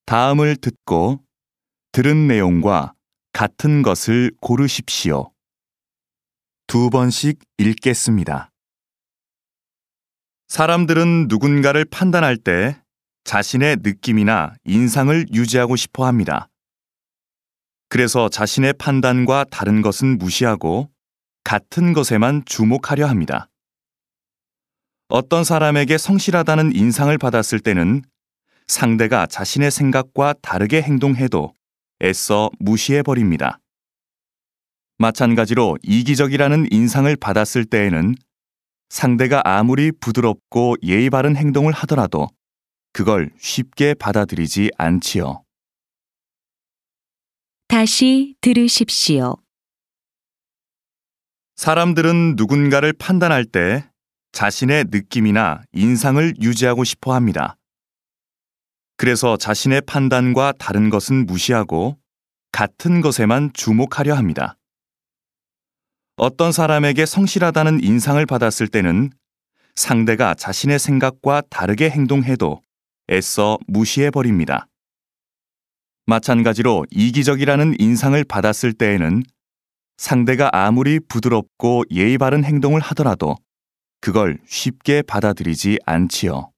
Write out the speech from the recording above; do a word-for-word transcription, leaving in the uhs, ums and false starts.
다음을 듣고 들은 내용과 같은 것을 고르십시오. 두 번씩 읽겠습니다. 사람들은 누군가를 판단할 때 자신의 느낌이나 인상을 유지하고 싶어 합니다. 그래서 자신의 판단과 다른 것은 무시하고 같은 것에만 주목하려 합니다. 어떤 사람에게 성실하다는 인상을 받았을 때는 상대가 자신의 생각과 다르게 행동해도 애써 무시해버립니다. 마찬가지로 이기적이라는 인상을 받았을 때에는 상대가 아무리 부드럽고 예의 바른 행동을 하더라도 그걸 쉽게 받아들이지 않지요. 다시 들으십시오. 사람들은 누군가를 판단할 때 자신의 느낌이나 인상을 유지하고 싶어 합니다. 그래서 자신의 판단과 다른 것은 무시하고 같은 것에만 주목하려 합니다. 어떤 사람에게 성실하다는 인상을 받았을 때는 상대가 자신의 생각과 다르게 행동해도 애써 무시해버립니다. 마찬가지로 이기적이라는 인상을 받았을 때에는 상대가 아무리 부드럽고 예의 바른 행동을 하더라도 그걸 쉽게 받아들이지 않지요.